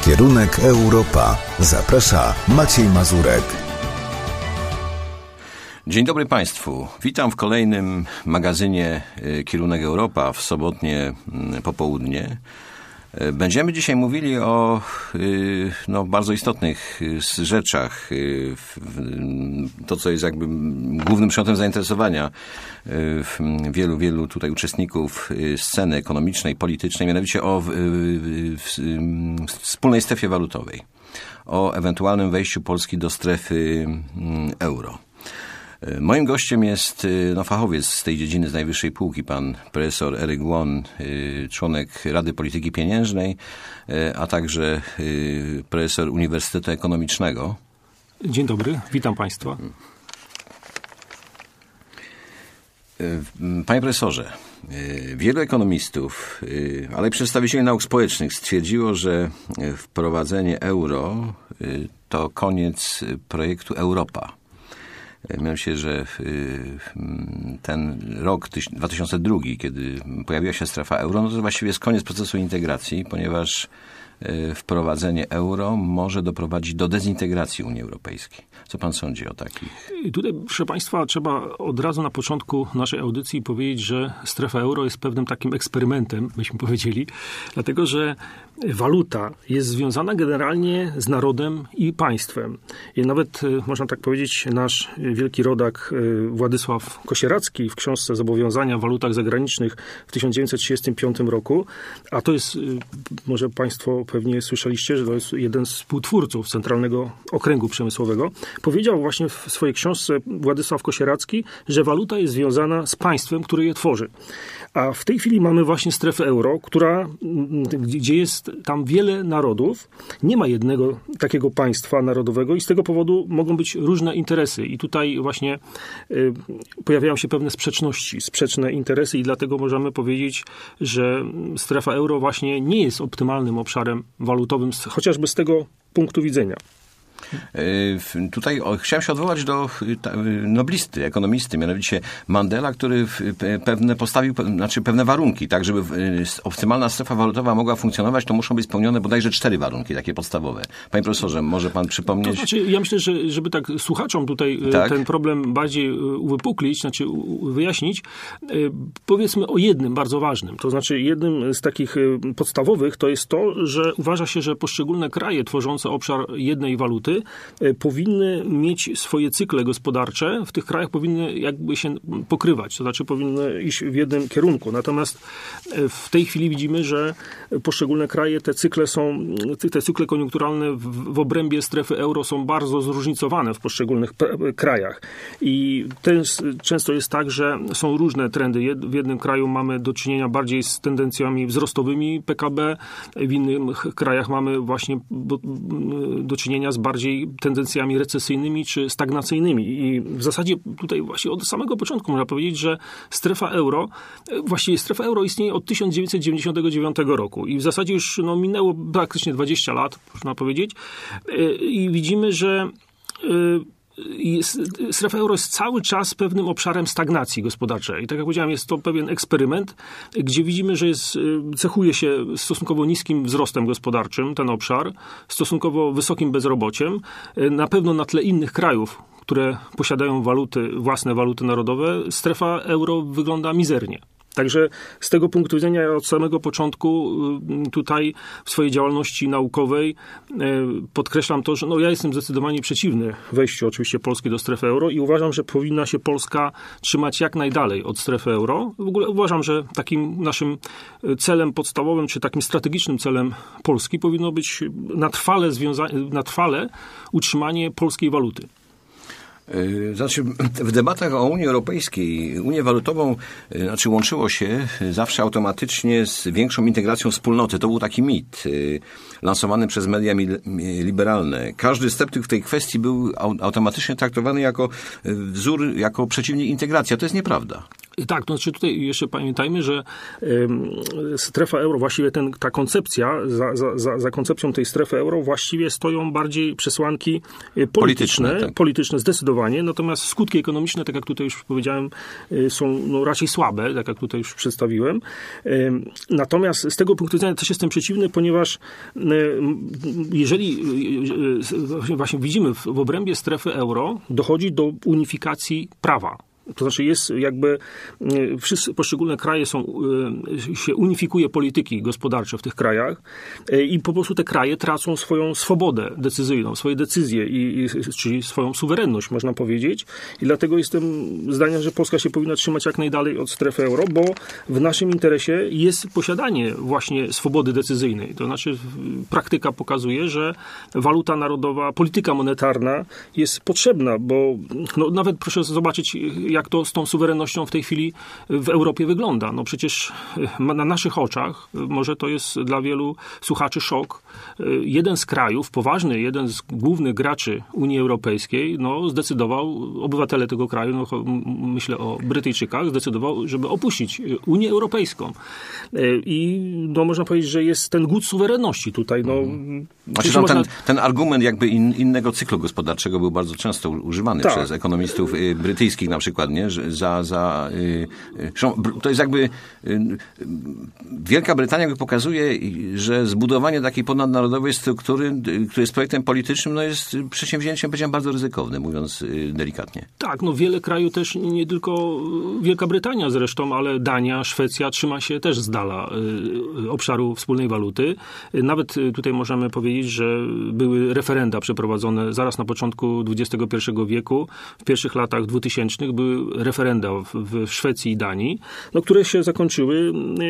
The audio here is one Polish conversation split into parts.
Kierunek Europa. Zaprasza Maciej Mazurek. Dzień dobry Państwu. Witam w kolejnym magazynie Kierunek Europa w sobotnie popołudnie. Będziemy dzisiaj mówili o bardzo istotnych rzeczach. To, co jest jakby głównym przedmiotem zainteresowania wielu tutaj uczestników sceny ekonomicznej, politycznej, mianowicie o wspólnej strefie walutowej, o ewentualnym wejściu Polski do strefy euro. Moim gościem jest fachowiec z tej dziedziny z najwyższej półki, pan profesor Eric Won, członek Rady Polityki Pieniężnej, a także profesor Uniwersytetu Ekonomicznego. Dzień dobry, witam Państwa. Panie profesorze, wielu ekonomistów, ale przedstawicieli nauk społecznych stwierdziło, że wprowadzenie euro to koniec projektu Europa. Mianowicie, że ten rok 2002, kiedy pojawiła się strefa euro, to właściwie jest koniec procesu integracji, ponieważ wprowadzenie euro może doprowadzić do dezintegracji Unii Europejskiej. Co pan sądzi o takich? Tutaj, proszę Państwa, trzeba od razu na początku naszej audycji powiedzieć, że strefa euro jest pewnym takim eksperymentem, byśmy powiedzieli, dlatego że waluta jest związana generalnie z narodem i państwem. I nawet, można tak powiedzieć, nasz wielki rodak Władysław Kosieracki w książce Zobowiązania w walutach zagranicznych w 1935 roku, a to jest, może Państwo pewnie słyszeliście, że to jest jeden z współtwórców Centralnego Okręgu Przemysłowego, powiedział właśnie w swojej książce Władysław Kosieracki, że waluta jest związana z państwem, które je tworzy. A w tej chwili mamy właśnie strefę euro, gdzie jest tam wiele narodów. Nie ma jednego takiego państwa narodowego i z tego powodu mogą być różne interesy. I tutaj właśnie pojawiają się pewne sprzeczności, sprzeczne interesy i dlatego możemy powiedzieć, że strefa euro właśnie nie jest optymalnym obszarem walutowym, chociażby z tego punktu widzenia. Tutaj chciałem się odwołać do noblisty, ekonomisty, mianowicie Mandela, który postawił pewne warunki, tak żeby optymalna strefa walutowa mogła funkcjonować, to muszą być spełnione bodajże 4 warunki takie podstawowe. Panie profesorze, może pan przypomnieć? To znaczy, ja myślę, że żeby tak słuchaczom tutaj ten problem bardziej uwypuklić, wyjaśnić, powiedzmy o jednym bardzo ważnym. To znaczy jednym z takich podstawowych to jest to, że uważa się, że poszczególne kraje tworzące obszar jednej waluty powinny mieć swoje cykle gospodarcze. W tych krajach powinny jakby się pokrywać, to znaczy powinny iść w jednym kierunku. Natomiast w tej chwili widzimy, że poszczególne kraje, te cykle koniunkturalne w obrębie strefy euro są bardzo zróżnicowane w poszczególnych krajach. I często jest tak, że są różne trendy. W jednym kraju mamy do czynienia bardziej z tendencjami wzrostowymi PKB, w innych krajach mamy właśnie do czynienia z bardziej tendencjami recesyjnymi czy stagnacyjnymi. I w zasadzie tutaj właśnie od samego początku można powiedzieć, że strefa euro istnieje od 1999 roku i w zasadzie już minęło praktycznie 20 lat, można powiedzieć. I widzimy, że strefa euro jest cały czas pewnym obszarem stagnacji gospodarczej. I tak jak powiedziałem, jest to pewien eksperyment, gdzie widzimy, że cechuje się stosunkowo niskim wzrostem gospodarczym ten obszar, stosunkowo wysokim bezrobociem, na pewno na tle innych krajów, które posiadają własne waluty narodowe, strefa euro wygląda mizernie. Także z tego punktu widzenia ja od samego początku tutaj w swojej działalności naukowej podkreślam to, że ja jestem zdecydowanie przeciwny wejściu oczywiście Polski do strefy euro i uważam, że powinna się Polska trzymać jak najdalej od strefy euro. W ogóle uważam, że takim naszym celem podstawowym, czy takim strategicznym celem Polski powinno być na trwale utrzymanie polskiej waluty. Znaczy, w debatach o Unii Europejskiej, Unię walutową, łączyło się zawsze automatycznie z większą integracją wspólnoty. To był taki mit lansowany przez media liberalne. Każdy sceptyk w tej kwestii był automatycznie traktowany jako wzór, jako przeciwnik integracji. A to jest nieprawda. Tak, to znaczy tutaj jeszcze pamiętajmy, że strefa euro, właściwie ta koncepcja, za koncepcją tej strefy euro właściwie stoją bardziej przesłanki polityczne zdecydowanie, natomiast skutki ekonomiczne, tak jak tutaj już powiedziałem, są raczej słabe, tak jak tutaj już przedstawiłem. Natomiast z tego punktu widzenia też jestem przeciwny, ponieważ jeżeli właśnie widzimy w obrębie strefy euro dochodzi do unifikacji prawa. To znaczy jest jakby poszczególne kraje się unifikuje polityki gospodarcze w tych krajach i po prostu te kraje tracą swoją swobodę decyzyjną, swoje decyzje, czyli swoją suwerenność, można powiedzieć. I dlatego jestem zdania, że Polska się powinna trzymać jak najdalej od strefy euro, bo w naszym interesie jest posiadanie właśnie swobody decyzyjnej. To znaczy praktyka pokazuje, że waluta narodowa, polityka monetarna jest potrzebna, bo nawet proszę zobaczyć, jak to z tą suwerennością w tej chwili w Europie wygląda. No przecież na naszych oczach, może to jest dla wielu słuchaczy szok, jeden z krajów, poważny, jeden z głównych graczy Unii Europejskiej, zdecydował, obywatele tego kraju, myślę o Brytyjczykach, zdecydował, żeby opuścić Unię Europejską. I można powiedzieć, że jest ten głód suwerenności tutaj. Ten argument jakby innego cyklu gospodarczego był bardzo często używany przez ekonomistów brytyjskich na przykład, nie? To jest jakby Wielka Brytania jakby pokazuje, że zbudowanie takiej ponadnarodowej struktury, która jest projektem politycznym, jest przedsięwzięciem, powiedziałem, bardzo ryzykownym, mówiąc delikatnie. Tak, wiele krajów też, nie tylko Wielka Brytania zresztą, ale Dania, Szwecja trzyma się też z dala obszaru wspólnej waluty. Nawet tutaj możemy powiedzieć, że były referenda przeprowadzone zaraz na początku XXI wieku, w pierwszych latach 2000 były referenda w Szwecji i Danii, które się zakończyły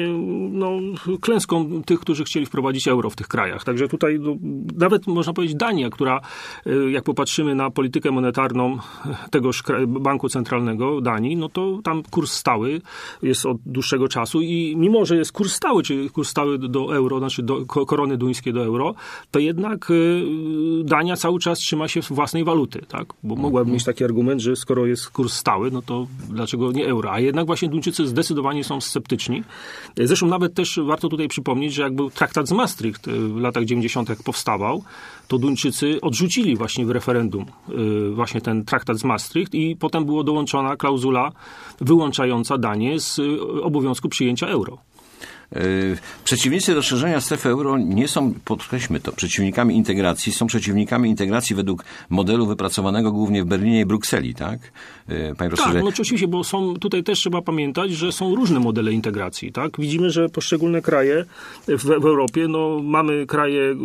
klęską tych, którzy chcieli wprowadzić euro w tych krajach. Także tutaj nawet można powiedzieć Dania, która, jak popatrzymy na politykę monetarną tegoż banku centralnego Danii, to tam kurs stały jest od dłuższego czasu i mimo, że jest kurs stały, czyli kurs stały do euro, znaczy do korony duńskiej do euro, to jednak Dania cały czas trzyma się własnej waluty, tak? Bo mogłaby mieć taki argument, że skoro jest kurs stały, to dlaczego nie euro? A jednak właśnie Duńczycy zdecydowanie są sceptyczni. Zresztą nawet też warto tutaj przypomnieć, że jak był traktat z Maastricht w latach 90. jak powstawał, to Duńczycy odrzucili właśnie w referendum właśnie ten traktat z Maastricht i potem była dołączona klauzula wyłączająca Danię z obowiązku przyjęcia euro. Przeciwnicy rozszerzenia strefy euro nie są, podkreślmy to, przeciwnikami integracji, są przeciwnikami integracji według modelu wypracowanego głównie w Berlinie i Brukseli, tak? Panie profesorze. Tak, oczywiście, bo tutaj też trzeba pamiętać, że są różne modele integracji, tak? Widzimy, że poszczególne kraje w Europie, mamy kraje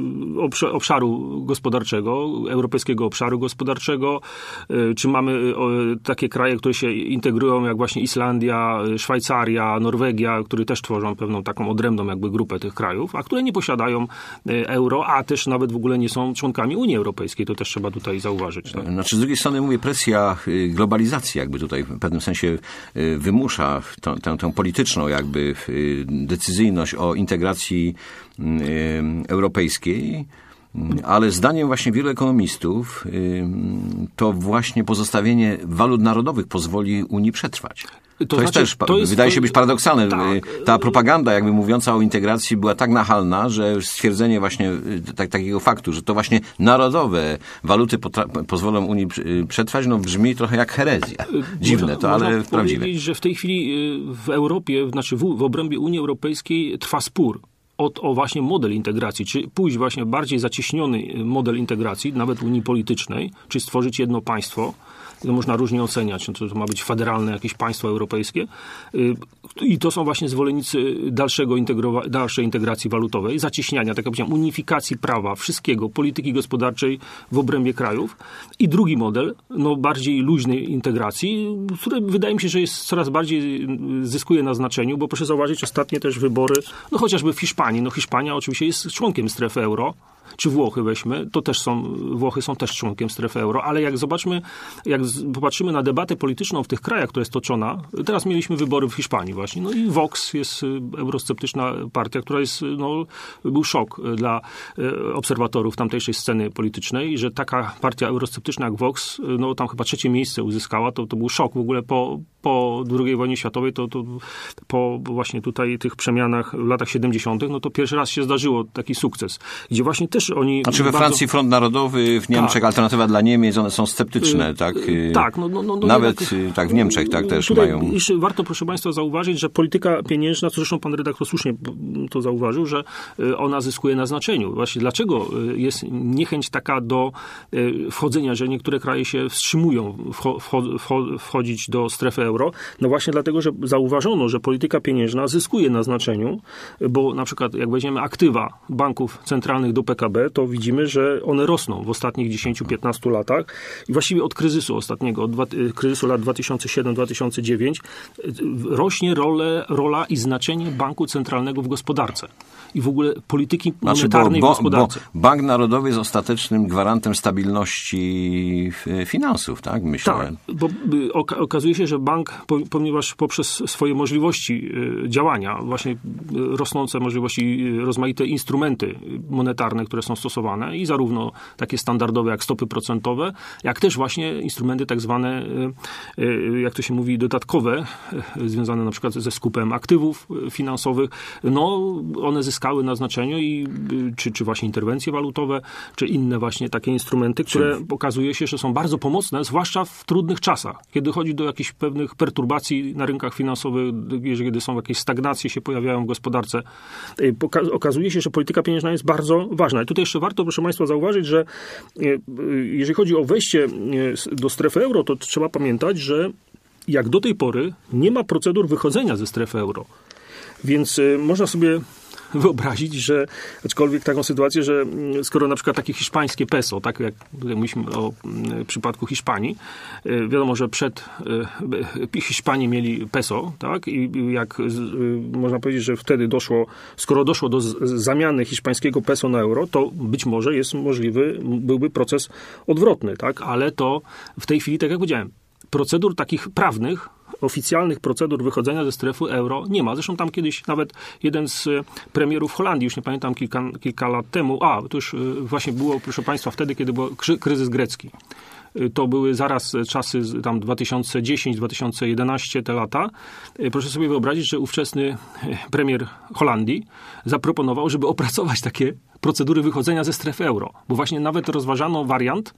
obszaru gospodarczego, europejskiego obszaru gospodarczego, czy mamy takie kraje, które się integrują, jak właśnie Islandia, Szwajcaria, Norwegia, które też tworzą pewną taką odrębną jakby grupę tych krajów, a które nie posiadają euro, a też nawet w ogóle nie są członkami Unii Europejskiej. To też trzeba tutaj zauważyć. Tak? Znaczy z drugiej strony mówię, presja globalizacji jakby tutaj w pewnym sensie wymusza tę polityczną jakby decyzyjność o integracji europejskiej. Ale zdaniem właśnie wielu ekonomistów to właśnie pozostawienie walut narodowych pozwoli Unii przetrwać. Wydaje się być paradoksalne. Tak. Ta propaganda jakby mówiąca o integracji była tak nachalna, że stwierdzenie właśnie takiego faktu, że to właśnie narodowe waluty pozwolą Unii przetrwać, brzmi trochę jak herezja. Dziwne to, ale prawdziwe. Można powiedzieć, że w tej chwili w Europie, znaczy w obrębie Unii Europejskiej trwa spór o właśnie model integracji, czy pójść właśnie bardziej zacieśniony model integracji, nawet Unii Politycznej, czy stworzyć jedno państwo. To można różnie oceniać, czy to ma być federalne jakieś państwo europejskie. I to są właśnie zwolennicy dalszej integracji walutowej, zacieśniania, tak jak powiedziałem, unifikacji prawa, wszystkiego, polityki gospodarczej w obrębie krajów. I drugi model, bardziej luźnej integracji, który wydaje mi się, że jest coraz bardziej zyskuje na znaczeniu, bo proszę zauważyć ostatnie też wybory, chociażby w Hiszpanii. Hiszpania oczywiście jest członkiem strefy euro. czy Włochy weźmy, to też Włochy są też członkiem strefy euro, ale jak popatrzymy na debatę polityczną w tych krajach, która jest toczona, teraz mieliśmy wybory w Hiszpanii właśnie, no i Vox jest eurosceptyczna partia, która jest, był szok dla obserwatorów tamtejszej sceny politycznej, że taka partia eurosceptyczna jak Vox, tam chyba 3. miejsce uzyskała, to był szok w ogóle po II wojnie światowej, to po właśnie tutaj tych przemianach w latach 70., to pierwszy raz się zdarzyło taki sukces, gdzie właśnie też oni... Znaczy we Francji Front Narodowy, w Niemczech Alternatywa dla Niemiec, one są sceptyczne, tak? Tak. Nawet tak w Niemczech też mają... Jeszcze warto, proszę państwa, zauważyć, że polityka pieniężna, co zresztą pan redaktor słusznie to zauważył, że ona zyskuje na znaczeniu. Właśnie dlaczego jest niechęć taka do wchodzenia, że niektóre kraje się wstrzymują wchodzić do strefy euro? No właśnie dlatego, że zauważono, że polityka pieniężna zyskuje na znaczeniu, bo na przykład jak weźmiemy aktywa banków centralnych do PKB, to widzimy, że one rosną w ostatnich 10-15 latach i właściwie od kryzysu ostatniego, od kryzysu lat 2007-2009 rośnie rola i znaczenie banku centralnego w gospodarce i w ogóle polityki monetarnej w gospodarce. Bo Bank Narodowy jest ostatecznym gwarantem stabilności finansów, tak? Myślę. Tak, bo okazuje się, że bank, ponieważ poprzez swoje możliwości działania, właśnie rosnące możliwości, rozmaite instrumenty monetarne, które są stosowane i zarówno takie standardowe jak stopy procentowe, jak też właśnie instrumenty tak zwane, jak to się mówi, dodatkowe, związane na przykład ze skupem aktywów finansowych, one zyskały na znaczeniu i czy właśnie interwencje walutowe, czy inne właśnie takie instrumenty, które okazuje się, że są bardzo pomocne, zwłaszcza w trudnych czasach, kiedy chodzi do jakichś pewnych perturbacji na rynkach finansowych, kiedy są jakieś stagnacje się pojawiają w gospodarce. Okazuje się, że polityka pieniężna jest bardzo ważna. I tutaj jeszcze warto, proszę państwa, zauważyć, że jeżeli chodzi o wejście do strefy euro, to trzeba pamiętać, że jak do tej pory nie ma procedur wychodzenia ze strefy euro. Więc można sobie wyobrazić, że aczkolwiek taką sytuację, że skoro na przykład takie hiszpańskie peso, tak jak tutaj mówiliśmy o przypadku Hiszpanii, wiadomo, że przed Hiszpanii mieli peso, tak, i jak można powiedzieć, że wtedy skoro doszło do zamiany hiszpańskiego peso na euro, to być może byłby proces odwrotny, tak, ale to w tej chwili, tak jak powiedziałem, procedur takich prawnych, oficjalnych procedur wychodzenia ze strefy euro nie ma. Zresztą tam kiedyś nawet jeden z premierów Holandii, już nie pamiętam, kilka lat temu, to już właśnie było, proszę państwa, wtedy, kiedy był kryzys grecki. To były zaraz czasy tam 2010-2011 te lata. Proszę sobie wyobrazić, że ówczesny premier Holandii zaproponował, żeby opracować takie procedury wychodzenia ze strefy euro. Bo właśnie nawet rozważano wariant,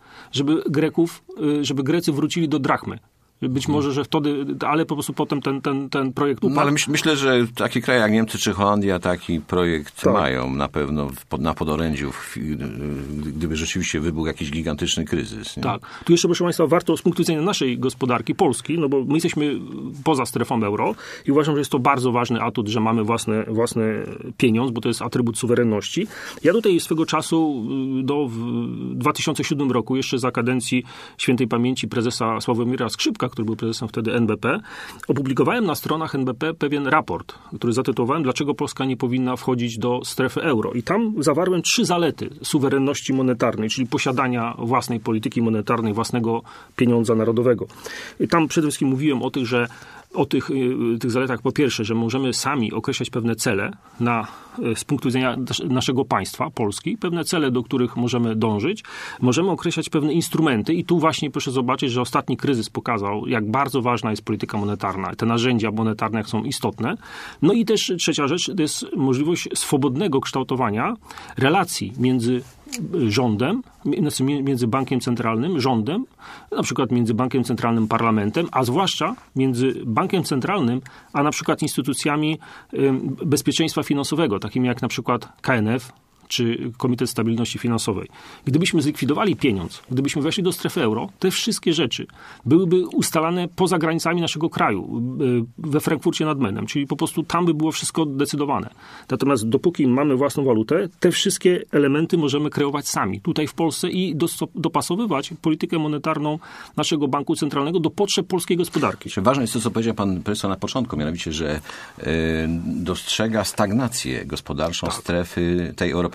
żeby Grecy wrócili do drachmy. Być może, że wtedy, ale po prostu potem ten projekt upadł. No ale myślę, że takie kraje jak Niemcy czy Holandia taki projekt mają na pewno na podorędziu, gdyby rzeczywiście wybuchł jakiś gigantyczny kryzys. Nie? Tak. Tu jeszcze, proszę państwa, warto z punktu widzenia naszej gospodarki, Polski, bo my jesteśmy poza strefą euro i uważam, że jest to bardzo ważny atut, że mamy własny pieniądz, bo to jest atrybut suwerenności. Ja tutaj swego czasu w 2007 roku, jeszcze za kadencji świętej pamięci prezesa Sławomira Skrzypka, który był prezesem wtedy NBP, opublikowałem na stronach NBP pewien raport, który zatytułowałem "Dlaczego Polska nie powinna wchodzić do strefy euro?" I tam zawarłem 3 zalety suwerenności monetarnej, czyli posiadania własnej polityki monetarnej, własnego pieniądza narodowego. I tam przede wszystkim mówiłem o tych zaletach, po pierwsze, że możemy sami określać pewne cele z punktu widzenia naszego państwa, Polski, pewne cele, do których możemy dążyć. Możemy określać pewne instrumenty i tu właśnie proszę zobaczyć, że ostatni kryzys pokazał, jak bardzo ważna jest polityka monetarna. Te narzędzia monetarne jak są istotne. No i też trzecia rzecz, to jest możliwość swobodnego kształtowania relacji między rządem, między bankiem centralnym, rządem, na przykład między bankiem centralnym, parlamentem, a zwłaszcza między bankiem centralnym, a na przykład instytucjami bezpieczeństwa finansowego, takimi jak na przykład KNF, czy Komitet Stabilności Finansowej. Gdybyśmy zlikwidowali pieniądz, gdybyśmy weszli do strefy euro, te wszystkie rzeczy byłyby ustalane poza granicami naszego kraju, we Frankfurcie nad Menem, czyli po prostu tam by było wszystko decydowane. Natomiast dopóki mamy własną walutę, te wszystkie elementy możemy kreować sami, tutaj w Polsce i dopasowywać politykę monetarną naszego banku centralnego do potrzeb polskiej gospodarki. Ważne jest to, co powiedział pan profesor na początku, mianowicie, że dostrzega stagnację gospodarczą strefy tej europejskiej,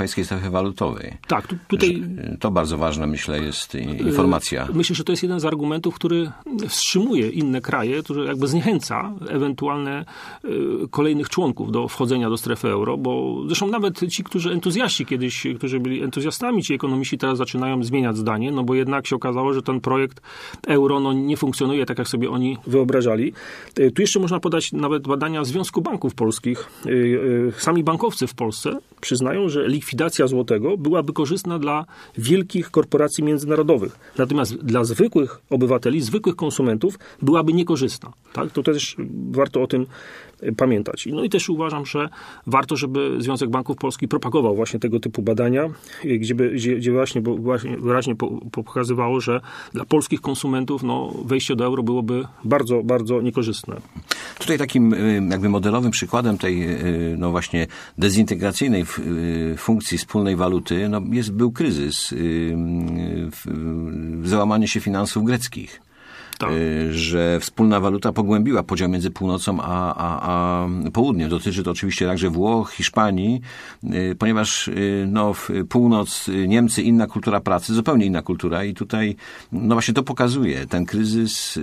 Europejskiej Strefy Walutowej. Tak, tutaj... To bardzo ważna, myślę, jest informacja. Myślę, że to jest jeden z argumentów, który wstrzymuje inne kraje, który jakby zniechęca ewentualne kolejnych członków do wchodzenia do strefy euro, bo zresztą nawet ci, którzy byli entuzjastami, ci ekonomiści teraz zaczynają zmieniać zdanie, no bo jednak się okazało, że ten projekt euro nie funkcjonuje tak, jak sobie oni wyobrażali. Tu jeszcze można podać nawet badania Związku Banków Polskich. Sami bankowcy w Polsce przyznają, że likwidacja złotego byłaby korzystna dla wielkich korporacji międzynarodowych. Natomiast dla zwykłych obywateli, zwykłych konsumentów byłaby niekorzystna. Tak? To też warto o tym pamiętać. No i też uważam, że warto, żeby Związek Banków Polskich propagował właśnie tego typu badania, gdzie właśnie wyraźnie pokazywało, że dla polskich konsumentów wejście do euro byłoby bardzo, bardzo niekorzystne. Tutaj takim jakby modelowym przykładem tej właśnie dezintegracyjnej funkcji wspólnej waluty był kryzys, załamanie się finansów greckich. Tak. Że wspólna waluta pogłębiła podział między północą a południem. Dotyczy to oczywiście także Włoch, Hiszpanii, ponieważ północ, Niemcy, inna kultura pracy, zupełnie inna kultura i tutaj właśnie to pokazuje ten kryzys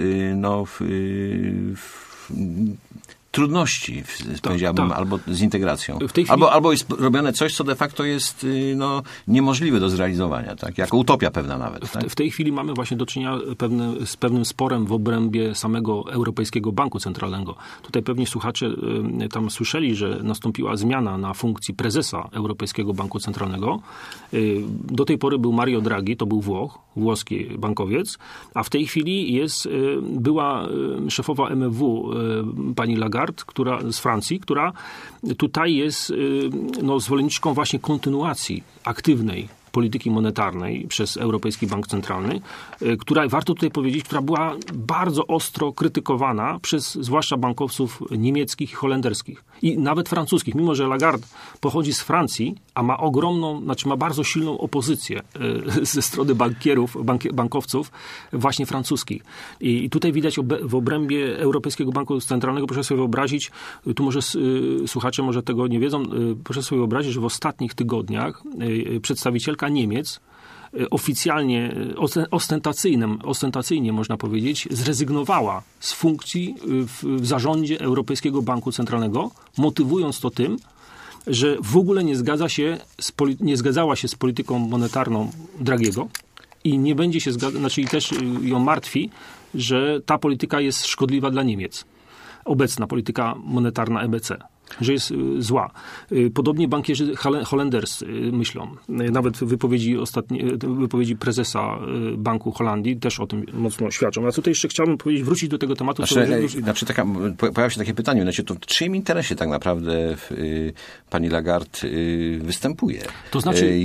trudności, powiedziałbym, albo z integracją. Albo jest robione coś, co de facto jest niemożliwe do zrealizowania, tak? Jako utopia pewna nawet. Tak? W tej chwili mamy właśnie do czynienia z pewnym sporem w obrębie samego Europejskiego Banku Centralnego. Tutaj pewnie słuchacze tam słyszeli, że nastąpiła zmiana na funkcji prezesa Europejskiego Banku Centralnego. Do tej pory był Mario Draghi, to był włoski bankowiec, a w tej chwili była szefowa MFW pani Lagarde, z Francji, która tutaj jest zwolenniczką właśnie kontynuacji aktywnej polityki monetarnej przez Europejski Bank Centralny, która, warto tutaj powiedzieć, która była bardzo ostro krytykowana przez zwłaszcza bankowców niemieckich i holenderskich i nawet francuskich, mimo że Lagarde pochodzi z Francji, a ma ma bardzo silną opozycję ze strony bankowców właśnie francuskich. I tutaj widać w obrębie Europejskiego Banku Centralnego, proszę sobie wyobrazić, tu może słuchacze może tego nie wiedzą, proszę sobie wyobrazić, że w ostatnich tygodniach przedstawicielka Niemiec oficjalnie, ostentacyjnie można powiedzieć, zrezygnowała z funkcji w zarządzie Europejskiego Banku Centralnego, motywując to tym, że w ogóle nie zgadzała się z polityką monetarną Draghiego i nie będzie się zgadzać, i też ją martwi, że ta polityka jest szkodliwa dla Niemiec. Obecna polityka monetarna EBC. Że jest zła. Podobnie bankierzy holenderscy myślą. Nawet wypowiedzi prezesa Banku Holandii też o tym mocno świadczą. A tutaj jeszcze chciałbym wrócić do tego tematu. Pojawia się takie pytanie, to w czyim interesie tak naprawdę pani Lagarde występuje? To znaczy...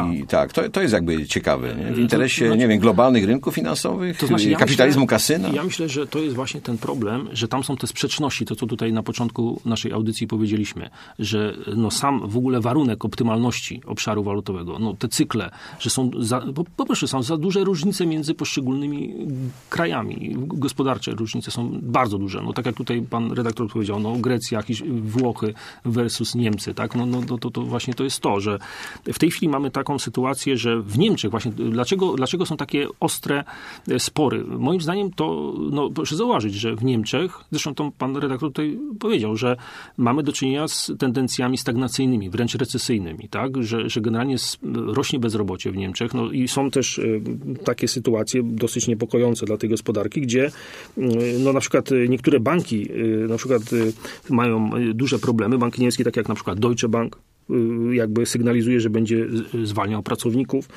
To jest jakby ciekawe. Nie? W interesie, globalnych rynków finansowych, kapitalizmu kasyna? Ja myślę, że to jest właśnie ten problem, że tam są te sprzeczności, to co tutaj na początku naszej audycji powiedzieliśmy, że sam w ogóle warunek optymalności obszaru walutowego, te cykle, że są po prostu są za duże różnice między poszczególnymi krajami. Gospodarcze różnice są bardzo duże. Tak jak tutaj pan redaktor powiedział, Grecja, Włochy versus Niemcy, tak? To właśnie to jest to, że w tej chwili mamy taką sytuację, że w Niemczech właśnie, dlaczego są takie ostre spory? Moim zdaniem to, proszę zauważyć, że w Niemczech, zresztą to pan redaktor tutaj powiedział, że mamy do czynienia z tendencjami stagnacyjnymi, wręcz recesyjnymi, tak? Że generalnie rośnie bezrobocie w Niemczech. I są też takie sytuacje dosyć niepokojące dla tej gospodarki, gdzie na przykład niektóre banki mają duże problemy. Banki niemieckie, takie jak na przykład Deutsche Bank, jakby sygnalizuje, że będzie zwalniał pracowników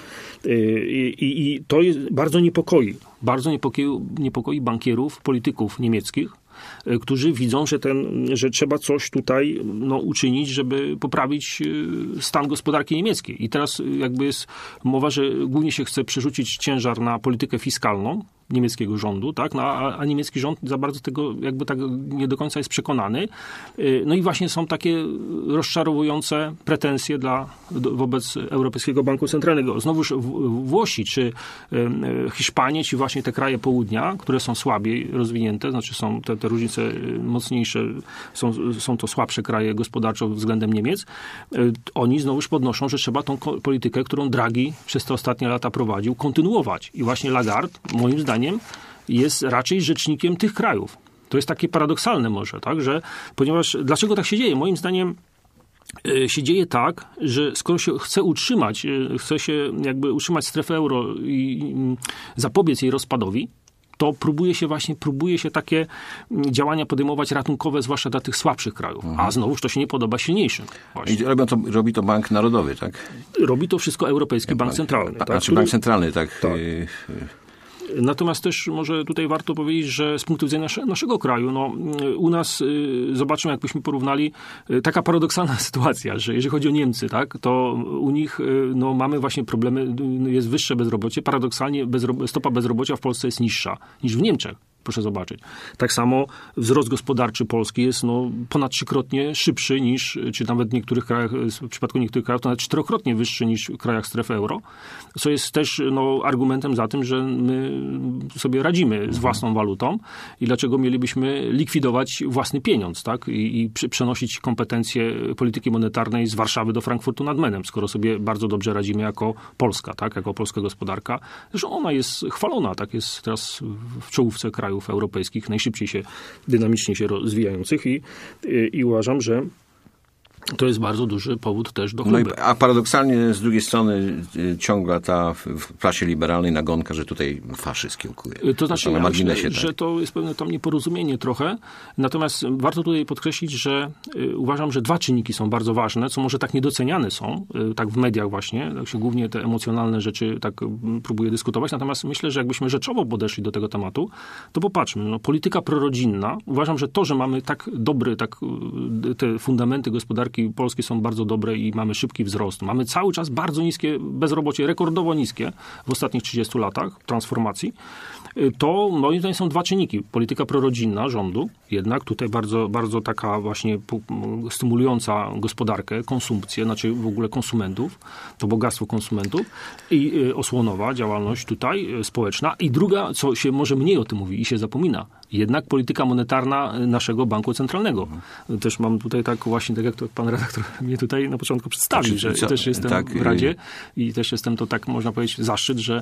i to bardzo niepokoi. Bardzo niepokoi bankierów, polityków niemieckich, którzy widzą, że trzeba coś tutaj uczynić, żeby poprawić stan gospodarki niemieckiej. I teraz jakby jest mowa, że głównie się chce przerzucić ciężar na politykę fiskalną, niemieckiego rządu, tak? No, a niemiecki rząd za bardzo tego jakby tak nie do końca jest przekonany. No i właśnie są takie rozczarowujące pretensje wobec Europejskiego Banku Centralnego. Znowuż Włosi, czy Hiszpanie, czy właśnie te kraje południa, które są słabiej rozwinięte, znaczy są te różnice mocniejsze, są to słabsze kraje gospodarczo względem Niemiec, oni znowuż podnoszą, że trzeba tą politykę, którą Draghi przez te ostatnie lata prowadził, kontynuować. I właśnie Lagarde, moim zdaniem, jest raczej rzecznikiem tych krajów. To jest takie paradoksalne może, tak, że ponieważ dlaczego tak się dzieje? Moim zdaniem się dzieje tak, że skoro się chce się jakby utrzymać strefę euro i zapobiec jej rozpadowi, to próbuje się takie działania podejmować ratunkowe, zwłaszcza dla tych słabszych krajów. A znowuż to się nie podoba silniejszym. I robi to Bank Narodowy, tak? Robi to wszystko Europejski Bank Centralny. Tak? Znaczy Bank Centralny, tak. Natomiast też może tutaj warto powiedzieć, że z punktu widzenia naszego kraju, no, u nas, zobaczmy, jakbyśmy porównali, taka paradoksalna sytuacja, że jeżeli chodzi o Niemcy, tak, to u nich no, mamy właśnie problemy, jest wyższe bezrobocie. Paradoksalnie stopa bezrobocia w Polsce jest niższa niż w Niemczech. Proszę zobaczyć. Tak samo wzrost gospodarczy Polski jest ponad 3-krotnie szybszy niż, czy nawet w niektórych krajach, w przypadku niektórych krajów, to nawet 4-krotnie wyższy niż w krajach strefy euro, co jest też argumentem za tym, że my sobie radzimy z własną walutą i dlaczego mielibyśmy likwidować własny pieniądz, tak? I przenosić kompetencje polityki monetarnej z Warszawy do Frankfurtu nad Menem, skoro sobie bardzo dobrze radzimy jako Polska, tak? Jako polska gospodarka. Zresztą ona jest chwalona, tak? Jest teraz w czołówce krajów europejskich, najszybciej dynamicznie się rozwijających i uważam, że to jest bardzo duży powód też do chluby. A paradoksalnie z drugiej strony ciągła ta w prasie liberalnej nagonka, że tutaj faszyzm kiełkuje. To znaczy, ja myślę, że to jest pewne tam nieporozumienie trochę. Natomiast warto tutaj podkreślić, że uważam, że 2 czynniki są bardzo ważne, co może tak niedoceniane są, tak w mediach właśnie, tak się głównie te emocjonalne rzeczy tak próbuje dyskutować. Natomiast myślę, że jakbyśmy rzeczowo podeszli do tego tematu, to popatrzmy. No, polityka prorodzinna. Uważam, że to, że mamy tak dobry, te fundamenty gospodarki polskie są bardzo dobre i mamy szybki wzrost. Mamy cały czas bardzo niskie bezrobocie, rekordowo niskie w ostatnich 30 latach transformacji. To moim zdaniem są 2 czynniki. Polityka prorodzinna rządu, jednak tutaj bardzo, bardzo taka właśnie stymulująca gospodarkę, konsumpcję, znaczy w ogóle konsumentów, to bogactwo konsumentów i osłonowa działalność tutaj społeczna. I druga, co się może mniej o tym mówi i się zapomina, jednak polityka monetarna naszego Banku Centralnego. Też mam tutaj tak właśnie, tak jak to pan redaktor mnie tutaj na początku przedstawił, że też jestem w Radzie i też jestem to tak, można powiedzieć, zaszczyt, że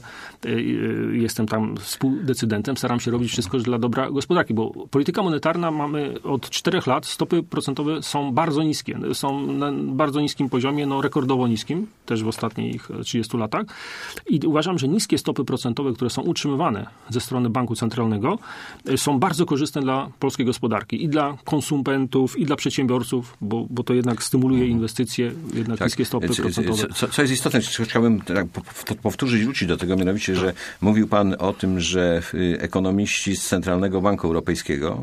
jestem tam współdecydentem, staram się robić wszystko dla dobra gospodarki, bo polityka monetarna mamy od 4 lat, stopy procentowe są bardzo niskie, są na bardzo niskim poziomie, no rekordowo niskim, też w ostatnich 30 latach i uważam, że niskie stopy procentowe, które są utrzymywane ze strony Banku Centralnego, są bardzo korzystne dla polskiej gospodarki i dla konsumentów, i dla przedsiębiorców, bo to jednak stymuluje inwestycje, jednak niskie stopy procentowe. Co jest istotne, chciałbym powtórzyć, wrócić do tego, mianowicie, że mówił pan o tym, że ekonomiści z Centralnego Banku Europejskiego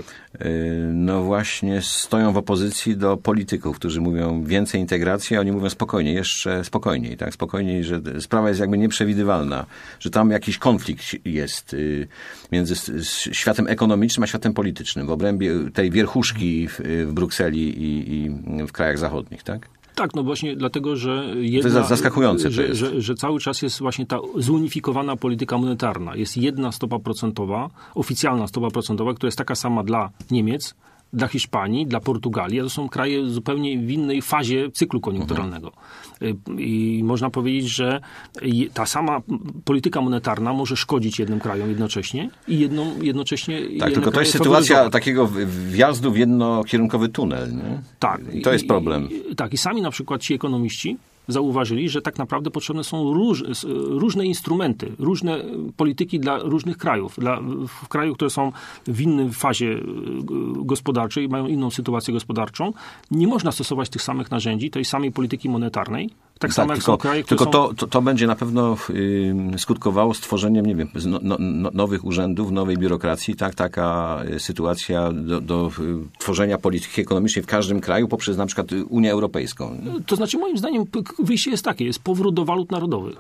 no właśnie stoją w opozycji do polityków, którzy mówią więcej integracji, a oni mówią spokojnie, jeszcze spokojniej, tak? Spokojniej, że sprawa jest jakby nieprzewidywalna, że tam jakiś konflikt jest między światem ekonomicznym a światem politycznym w obrębie tej wierchuszki w Brukseli i w krajach zachodnich, tak? Tak, no właśnie dlatego, że to jest zaskakujące. Że cały czas jest właśnie ta zunifikowana polityka monetarna. Jest jedna stopa procentowa, oficjalna stopa procentowa, która jest taka sama dla Niemiec, dla Hiszpanii, dla Portugalii, a to są kraje zupełnie w innej fazie cyklu koniunkturalnego. I można powiedzieć, że ta sama polityka monetarna może szkodzić jednym krajom jednocześnie i jednocześnie... Tak, tylko to jest sytuacja takiego wjazdu w jednokierunkowy tunel. Nie? Tak. I to jest problem. I sami na przykład ci ekonomiści zauważyli, że tak naprawdę potrzebne są różne instrumenty, różne polityki dla różnych krajów. W krajach, które są w innej fazie gospodarczej, mają inną sytuację gospodarczą, nie można stosować tych samych narzędzi, tej samej polityki monetarnej. Tak samo jak są kraje, które to będzie na pewno skutkowało stworzeniem, nie wiem, nowych urzędów, nowej biurokracji. Tak, taka sytuacja do tworzenia polityki ekonomicznej w każdym kraju poprzez na przykład Unię Europejską. To znaczy moim zdaniem wyjście jest takie, jest powrót do walut narodowych.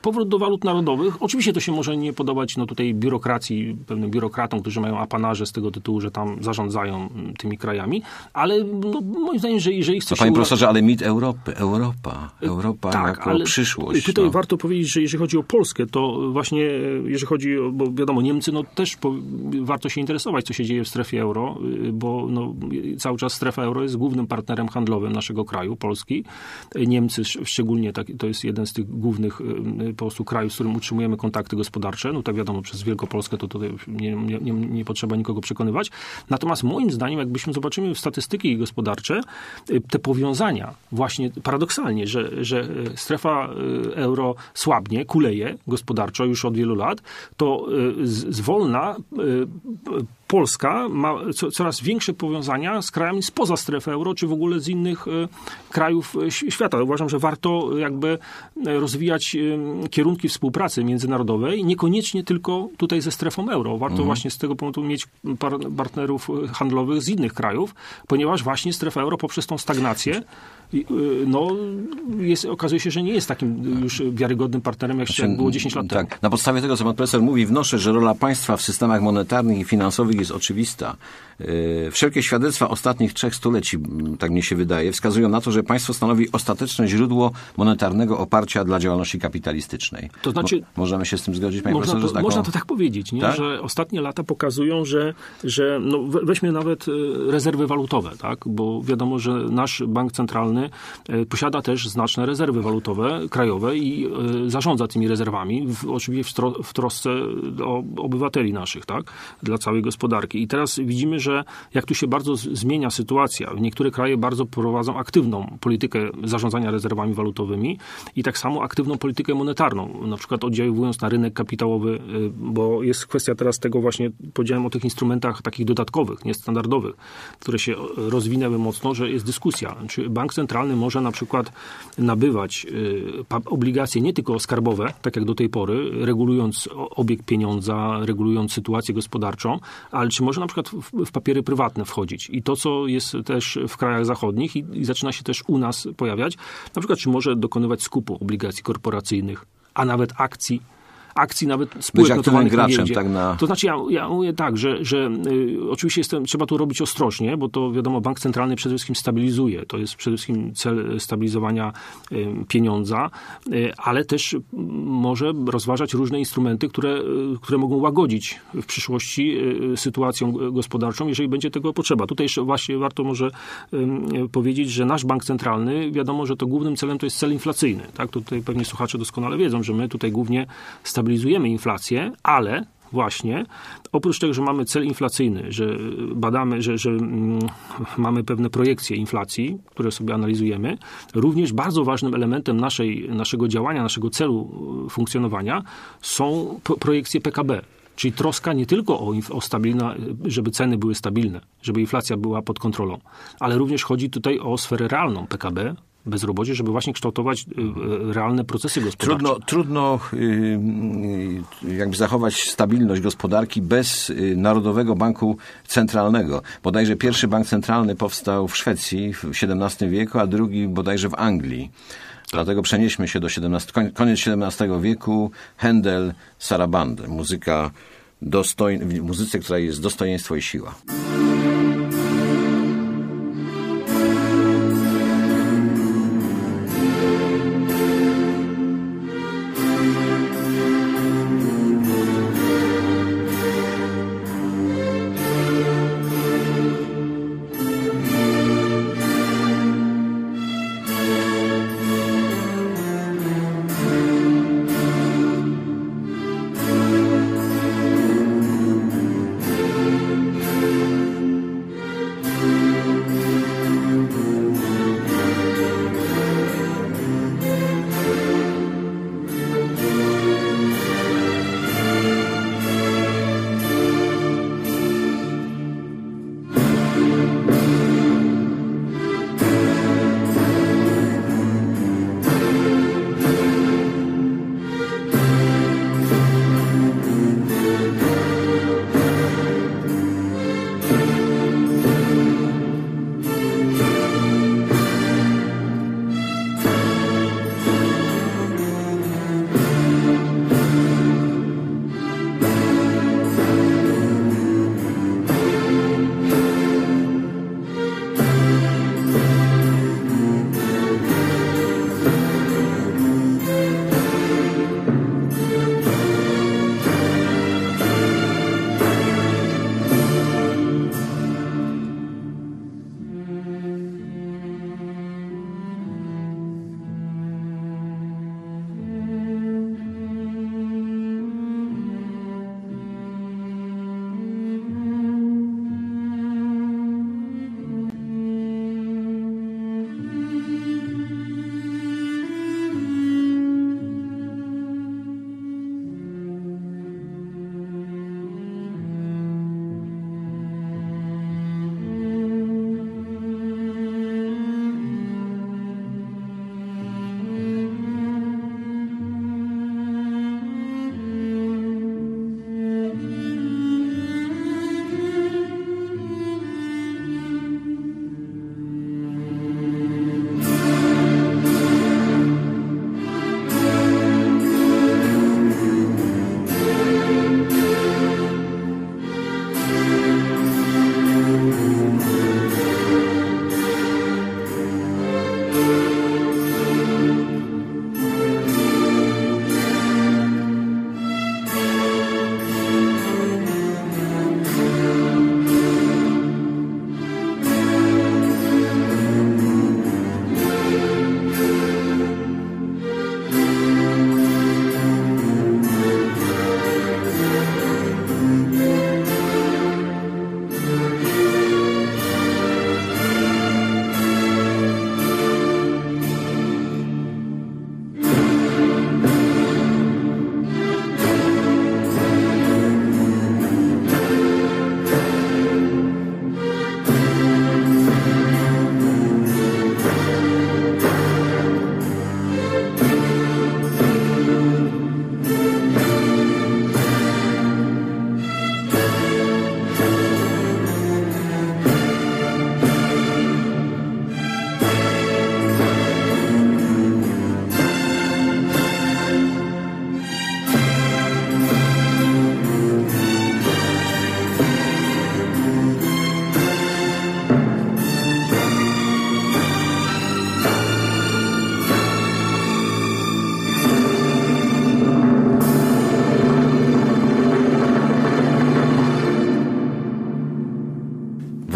powrót do walut narodowych. Oczywiście to się może nie podobać tutaj biurokracji, pewnym biurokratom, którzy mają apanarze z tego tytułu, że tam zarządzają tymi krajami, ale moim zdaniem, że jeżeli chce się... Panie profesorze, ale mit Europa tak, jako przyszłość. Tutaj warto powiedzieć, że jeżeli chodzi o Polskę, to właśnie jeżeli chodzi o, bo wiadomo, Niemcy, też warto się interesować, co się dzieje w strefie euro, bo cały czas strefa euro jest głównym partnerem handlowym naszego kraju, Polski. Niemcy szczególnie, to jest jeden z tych głównych po prostu krajów, z którym utrzymujemy kontakty gospodarcze. Tak wiadomo, przez Wielkopolskę to tutaj nie potrzeba nikogo przekonywać. Natomiast moim zdaniem, jakbyśmy zobaczyli statystyki gospodarcze, te powiązania właśnie paradoksalnie, że strefa euro słabnie, kuleje gospodarczo już od wielu lat, to zwolna Polska ma coraz większe powiązania z krajami spoza strefy euro, czy w ogóle z innych krajów świata. Uważam, że warto jakby rozwijać kierunki współpracy międzynarodowej, niekoniecznie tylko tutaj ze strefą euro. Warto właśnie z tego powodu mieć partnerów handlowych z innych krajów, ponieważ właśnie strefa euro poprzez tą stagnację okazuje się, że nie jest takim już wiarygodnym partnerem, jak było 10 lat temu. Na podstawie tego, co pan profesor mówi, wnoszę, że rola państwa w systemach monetarnych i finansowych jest oczywista. Wszelkie świadectwa ostatnich 3 stuleci, tak mi się wydaje, wskazują na to, że państwo stanowi ostateczne źródło monetarnego oparcia dla działalności kapitalistycznej. To znaczy, możemy się z tym zgodzić, panie profesorze? Można to tak powiedzieć, nie? Tak? Że ostatnie lata pokazują, że weźmy nawet rezerwy walutowe, tak? Bo wiadomo, że nasz bank centralny posiada też znaczne rezerwy walutowe, krajowe i zarządza tymi rezerwami, oczywiście w trosce o obywateli naszych, tak? Dla całej gospodarki. I teraz widzimy, że jak tu się bardzo zmienia sytuacja, niektóre kraje bardzo prowadzą aktywną politykę zarządzania rezerwami walutowymi i tak samo aktywną politykę monetarną, na przykład oddziaływując na rynek kapitałowy, bo jest kwestia teraz tego właśnie, powiedziałem o tych instrumentach takich dodatkowych, niestandardowych, które się rozwinęły mocno, że jest dyskusja. Czy bank centralny może na przykład nabywać obligacje nie tylko skarbowe, tak jak do tej pory, regulując obieg pieniądza, regulując sytuację gospodarczą, ale czy może na przykład w papiery prywatne wchodzić. I to, co jest też w krajach zachodnich i zaczyna się też u nas pojawiać, na przykład czy może dokonywać skupu obligacji korporacyjnych, a nawet akcji nawet spółek notowanych na giełdzie. To znaczy ja mówię tak, że oczywiście trzeba to robić ostrożnie, bo to wiadomo, bank centralny przede wszystkim stabilizuje. To jest przede wszystkim cel stabilizowania pieniądza, ale też może rozważać różne instrumenty, które mogą łagodzić w przyszłości sytuację gospodarczą, jeżeli będzie tego potrzeba. Tutaj jeszcze właśnie warto może powiedzieć, że nasz bank centralny, wiadomo, że to głównym celem to jest cel inflacyjny. Tak? Tutaj pewnie słuchacze doskonale wiedzą, że my tutaj głównie stabilizujemy inflację, ale właśnie oprócz tego, że mamy cel inflacyjny, że badamy, że mamy pewne projekcje inflacji, które sobie analizujemy, również bardzo ważnym elementem naszego działania, naszego celu funkcjonowania są projekcje PKB. Czyli troska nie tylko o żeby ceny były stabilne, żeby inflacja była pod kontrolą, ale również chodzi tutaj o sferę realną PKB, bezrobocie, żeby właśnie kształtować realne procesy gospodarcze. Trudno jakby zachować stabilność gospodarki bez Narodowego Banku Centralnego. Bodajże pierwszy bank centralny powstał w Szwecji w XVII wieku, a drugi bodajże w Anglii. Dlatego przenieśmy się do koniec XVII wieku. Händel, Sarabande. W muzyce, która jest dostojeństwo i siła.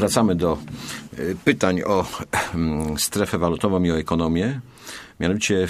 wracamy do pytań o strefę walutową i o ekonomię. Mianowicie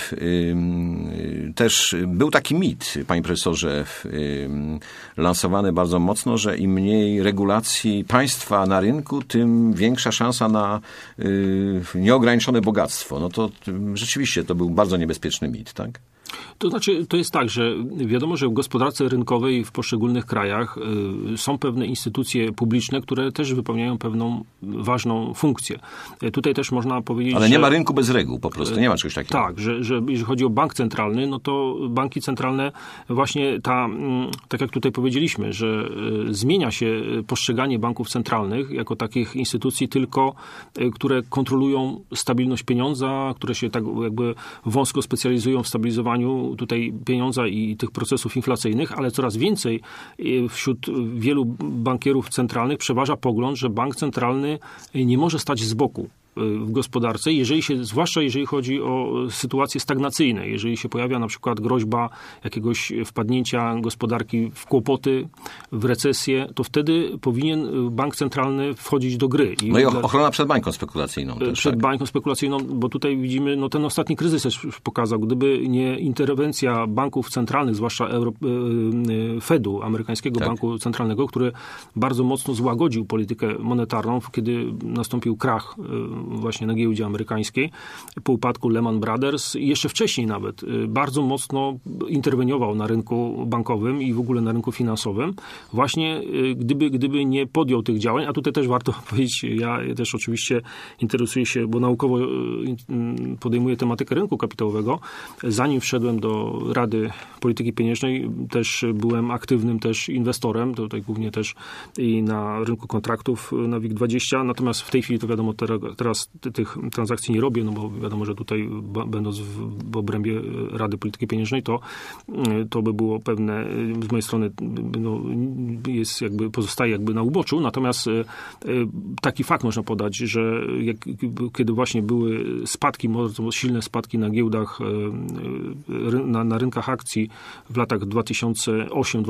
też był taki mit, panie profesorze, lansowany bardzo mocno, że im mniej regulacji państwa na rynku, tym większa szansa na nieograniczone bogactwo. No to rzeczywiście to był bardzo niebezpieczny mit, tak? To znaczy, to jest tak, że wiadomo, że w gospodarce rynkowej w poszczególnych krajach są pewne instytucje publiczne, które też wypełniają pewną ważną funkcję. Tutaj też można powiedzieć, ale nie ma rynku bez reguł po prostu, nie ma czegoś takiego. Tak, że jeżeli chodzi o bank centralny, no to banki centralne właśnie tak jak tutaj powiedzieliśmy, że zmienia się postrzeganie banków centralnych jako takich instytucji tylko, które kontrolują stabilność pieniądza, które się tak jakby wąsko specjalizują w stabilizowaniu tutaj pieniądza i tych procesów inflacyjnych, ale coraz więcej wśród wielu bankierów centralnych przeważa pogląd, że bank centralny nie może stać z boku w gospodarce, zwłaszcza jeżeli chodzi o sytuacje stagnacyjne, jeżeli się pojawia na przykład groźba jakiegoś wpadnięcia gospodarki w kłopoty, w recesję, to wtedy powinien bank centralny wchodzić do gry. No i ochrona przed bańką spekulacyjną też. Przed bańką spekulacyjną, bo tutaj widzimy, no ten ostatni kryzys też pokazał, gdyby nie interwencja banków centralnych, zwłaszcza Fedu, amerykańskiego banku centralnego, który bardzo mocno złagodził politykę monetarną, kiedy nastąpił krach właśnie na giełdzie amerykańskiej po upadku Lehman Brothers i jeszcze wcześniej nawet bardzo mocno interweniował na rynku bankowym i w ogóle na rynku finansowym. Właśnie gdyby nie podjął tych działań, a tutaj też warto powiedzieć, ja też oczywiście interesuję się, bo naukowo podejmuję tematykę rynku kapitałowego. Zanim wszedłem do Rady Polityki Pieniężnej, też byłem aktywnym też inwestorem, tutaj głównie też i na rynku kontraktów na WIG20, natomiast w tej chwili to wiadomo, teraz tych transakcji nie robię, no bo wiadomo, że tutaj będąc w obrębie Rady Polityki Pieniężnej, to by było pewne, z mojej strony pozostaje jakby na uboczu, natomiast taki fakt można podać, że kiedy właśnie były spadki, bardzo silne spadki na giełdach, na rynkach akcji w latach 2008,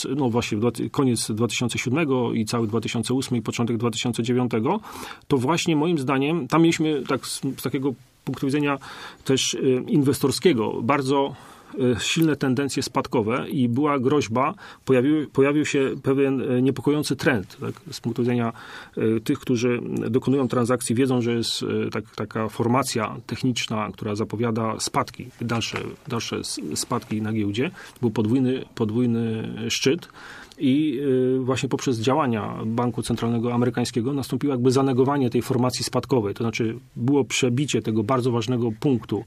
koniec 2007 i cały 2008 i początek 2009, to właśnie moim zdaniem, tam mieliśmy z takiego punktu widzenia też inwestorskiego bardzo silne tendencje spadkowe i była groźba, pojawił się pewien niepokojący trend. Tak? Z punktu widzenia tych, którzy dokonują transakcji, wiedzą, że jest taka formacja techniczna, która zapowiada spadki, dalsze spadki na giełdzie. Był podwójny szczyt. I właśnie poprzez działania Banku Centralnego Amerykańskiego nastąpiło jakby zanegowanie tej formacji spadkowej. To znaczy było przebicie tego bardzo ważnego punktu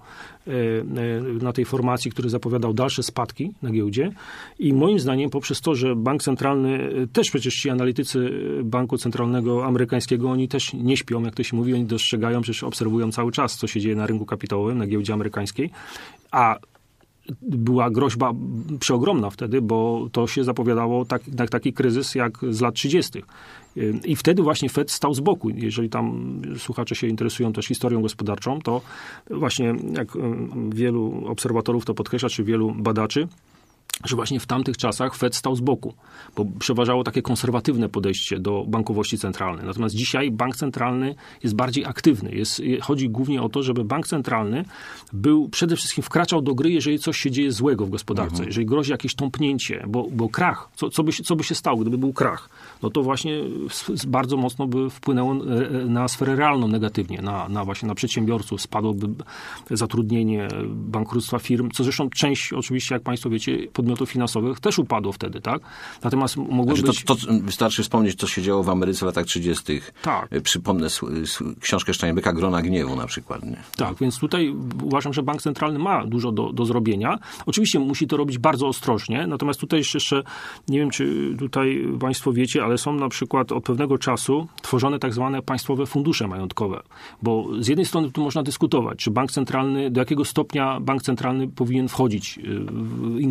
na tej formacji, który zapowiadał dalsze spadki na giełdzie. I moim zdaniem poprzez to, że Bank Centralny, też przecież ci analitycy Banku Centralnego Amerykańskiego, oni też nie śpią, jak to się mówi, oni dostrzegają, przecież obserwują cały czas, co się dzieje na rynku kapitałowym, na giełdzie amerykańskiej. A była groźba przeogromna wtedy, bo to się zapowiadało taki kryzys jak z lat 30. I wtedy właśnie Fed stał z boku. Jeżeli tam słuchacze się interesują też historią gospodarczą, to właśnie jak wielu obserwatorów to podkreśla, czy wielu badaczy, że właśnie w tamtych czasach Fed stał z boku, bo przeważało takie konserwatywne podejście do bankowości centralnej. Natomiast dzisiaj bank centralny jest bardziej aktywny. Chodzi głównie o to, żeby bank centralny przede wszystkim wkraczał do gry, jeżeli coś się dzieje złego w gospodarce, jeżeli grozi jakieś tąpnięcie, bo krach, co by się stało, gdyby był krach, no to właśnie bardzo mocno by wpłynęło na sferę realną negatywnie, właśnie na przedsiębiorców, spadłoby zatrudnienie, bankructwa firm, co zresztą część oczywiście, jak państwo wiecie, podmiotów finansowych też upadło wtedy, tak? Natomiast mogło być... To wystarczy wspomnieć, co się działo w Ameryce w latach 30. Tak. Przypomnę książkę Steinbecka Grona Gniewu na przykład. Nie? Tak, więc tutaj uważam, że bank centralny ma dużo do zrobienia. Oczywiście musi to robić bardzo ostrożnie, natomiast tutaj jeszcze, nie wiem, czy tutaj państwo wiecie, ale są na przykład od pewnego czasu tworzone tak zwane państwowe fundusze majątkowe, bo z jednej strony tu można dyskutować, czy bank centralny, do jakiego stopnia bank centralny powinien wchodzić, ingerować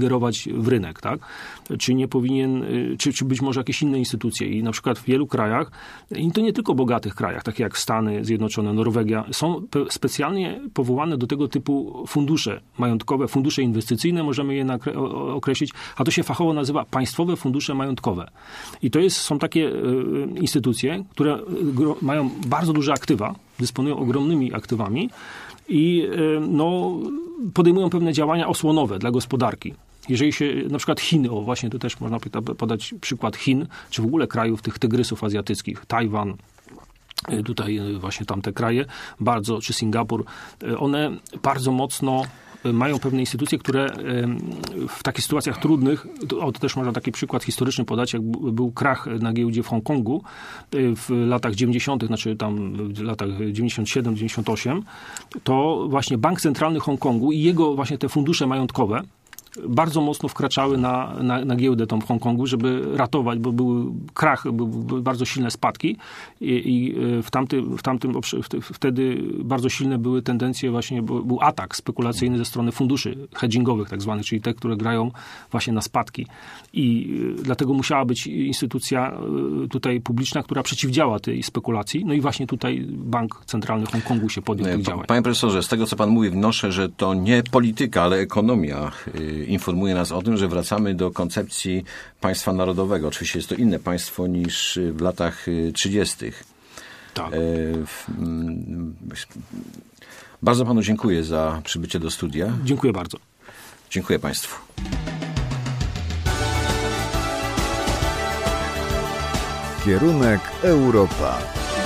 w rynek, tak? Czy nie powinien, czy być może jakieś inne instytucje. I na przykład w wielu krajach, i to nie tylko bogatych krajach, takie jak Stany Zjednoczone, Norwegia, są specjalnie powołane do tego typu fundusze majątkowe, fundusze inwestycyjne, możemy je określić, a to się fachowo nazywa państwowe fundusze majątkowe. I to są takie instytucje, które mają bardzo duże aktywa, dysponują ogromnymi aktywami i podejmują pewne działania osłonowe dla gospodarki. Jeżeli się na przykład Chiny, właśnie tu też można podać przykład Chin, czy w ogóle krajów tych tygrysów azjatyckich, Tajwan, tutaj właśnie tamte kraje, czy Singapur, one bardzo mocno mają pewne instytucje, które w takich sytuacjach trudnych, to też można taki przykład historyczny podać, jak był krach na giełdzie w Hongkongu w latach 90., znaczy tam w latach 97-98, to właśnie Bank Centralny Hongkongu i jego właśnie te fundusze majątkowe bardzo mocno wkraczały na giełdę tą w Hongkongu, żeby ratować, bo był krach, były bardzo silne spadki i wtedy bardzo silne były tendencje właśnie, był atak spekulacyjny ze strony funduszy hedgingowych tak zwanych, czyli te, które grają właśnie na spadki. I dlatego musiała być instytucja tutaj publiczna, która przeciwdziała tej spekulacji. No i właśnie tutaj Bank Centralny Hongkongu się podjął tych działań. Panie profesorze, z tego co pan mówi, wnoszę, że to nie polityka, ale ekonomia informuje nas o tym, że wracamy do koncepcji państwa narodowego. Oczywiście jest to inne państwo niż w latach 30. Tak. Bardzo panu dziękuję za przybycie do studia. Dziękuję bardzo. Dziękuję państwu. Kierunek Europa.